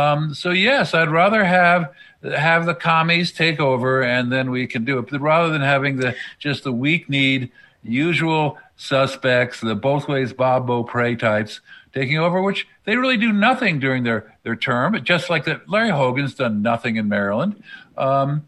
So yes, I'd rather have the commies take over, and then we can do it. But rather than having the weak-kneed, usual suspects, the both ways Bob Beaupre types taking over, which they really do nothing during their term. Just like that, Larry Hogan's done nothing in Maryland. But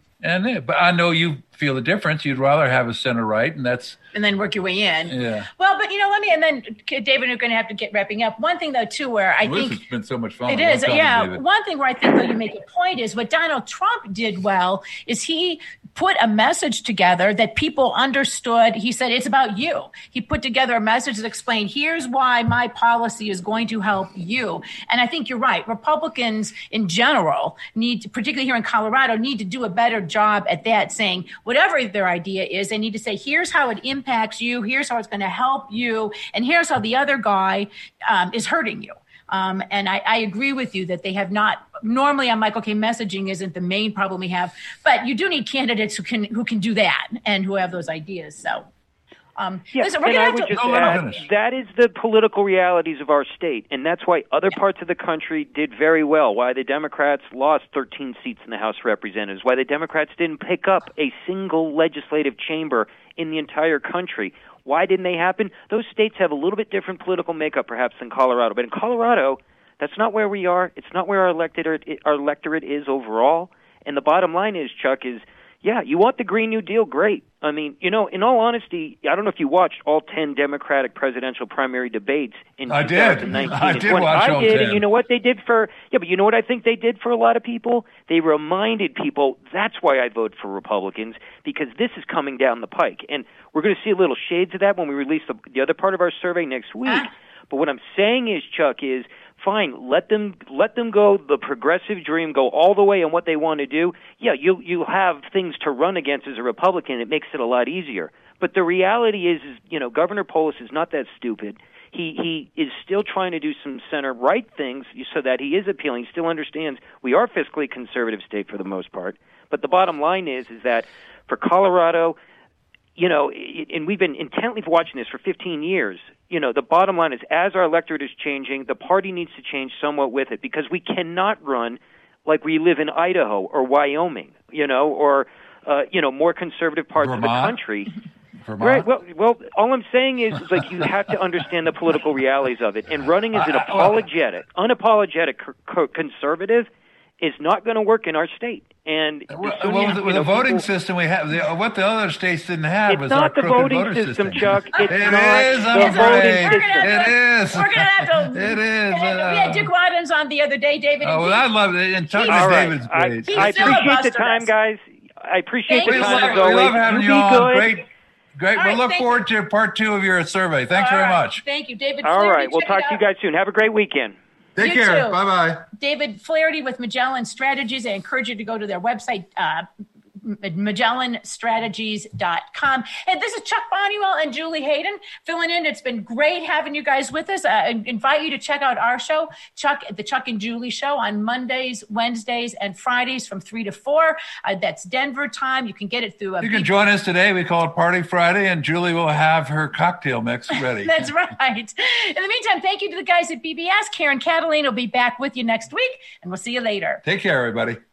I know you feel the difference. You'd rather have a center right, and then work your way in. Yeah. Well, but and then David, we're going to have to get wrapping up. One thing though, too, where I think it's been so much fun. It is, yeah. One thing where I think though you make a point is what Donald Trump did well is he put a message together that people understood. He said, it's about you. He put together a message that explained, here's why my policy is going to help you. And I think you're right. Republicans in general particularly here in Colorado, need to do a better job at that, saying whatever their idea is, they need to say, here's how it impacts you. Here's how it's going to help you. And here's how the other guy is hurting you. And I agree with you that they have not. Normally on Michael K. messaging isn't the main problem we have, but you do need candidates who can do that and who have those ideas. So, listen, we're going to have to. That is the political realities of our state, and that's why other parts of the country did very well. Why the Democrats lost 13 seats in the House of Representatives. Why the Democrats didn't pick up a single legislative chamber in the entire country. Why didn't they happen? Those states have a little bit different political makeup, perhaps, than Colorado. But in Colorado, that's not where we are. It's not where our electorate is overall. And the bottom line is, Chuck, you want the Green New Deal, great. I mean, in all honesty, I don't know if you watched all 10 Democratic presidential primary debates in 2019. I did watch all 10. And you know what they did but you know what I think they did for a lot of people? They reminded people, that's why I vote for Republicans, because this is coming down the pike. And we're going to see a little shades of that when we release the other part of our survey next week. But what I'm saying is, Chuck, is fine, let them go, the progressive dream, go all the way on what they want to do. Yeah, you'll have things to run against as a Republican. It makes it a lot easier. But the reality is Governor Polis is not that stupid. He is still trying to do some center-right things so that he is appealing. He still understands we are a fiscally conservative state for the most part. But the bottom line is that for Colorado, and we've been intently watching this for 15 years, the bottom line is as our electorate is changing, the party needs to change somewhat with it, because we cannot run like we live in Idaho or Wyoming, or, more conservative parts of the country. Vermont? Right. Well, all I'm saying is, you have to understand the political realities of it. And running as an unapologetic conservative is not going to work in our state. And with the voting system we have, what the other states didn't have was our crooked voting system, Chuck. It is the voting system. It is. We're going to have to. It is. We had Duke Wadhams on the other day, David. Oh, well, I love it. And Chuck David's great. I appreciate the time, guys. I appreciate the time, as always. We love having you on. Great. Right, we'll look forward to part 2 of your survey. Thanks very much. Thank you, David. All right. We'll talk to you guys soon. Have a great weekend. Take care. Bye-bye. David Flaherty with Magellan Strategies. I encourage you to go to their website, MagellanStrategies.com. And this is Chuck Bonniwell and Julie Hayden filling in. It's been great having you guys with us. I invite you to check out our show, the Chuck and Julie Show, on Mondays, Wednesdays, and Fridays from 3 to 4. That's Denver time. You can get it through. You can join us today. We call it Party Friday, and Julie will have her cocktail mix ready. That's right. In the meantime, thank you to the guys at BBS. Karen Catalina will be back with you next week, and we'll see you later. Take care, everybody.